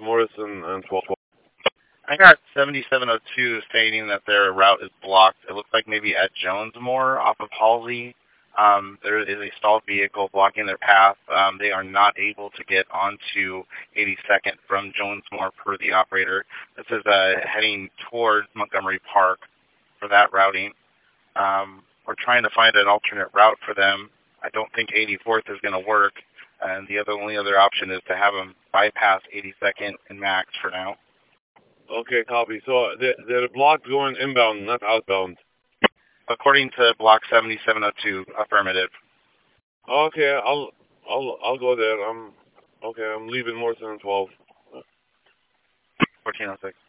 Morrison and 12. I got 7702 stating that their route is blocked. It looks like maybe at Jonesmore off of Halsey. There is a stalled vehicle blocking their path. They are not able to get onto 82nd from Jonesmore per the operator. This is heading towards Montgomery Park for that routing. We're trying to find an alternate route for them. I don't think 84th is going to work, and the only other option is to have them bypass 82nd and Max for now. Okay, copy. So they're blocked going inbound, not outbound. According to block 7702, affirmative. Okay, I'll go there. I'm leaving Morrison and 12. 1406.